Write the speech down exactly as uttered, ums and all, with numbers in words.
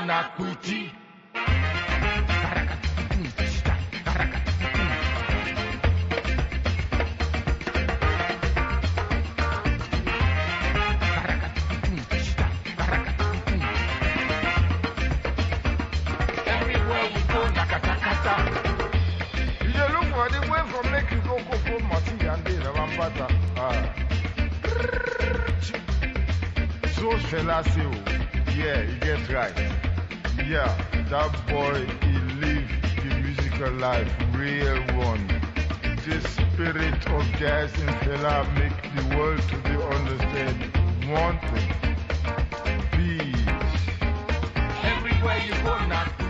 na quiti. Everywhere we go, nakatakata. You dey look for the way from make you go go for Mati and dey Rambata. Ah. So fella say, oh, yeah, he gets right. Yeah, that boy, he live the musical life, real one. The spirit of jazz and fella make the world to be understand one thing. Peace. Everywhere you go, na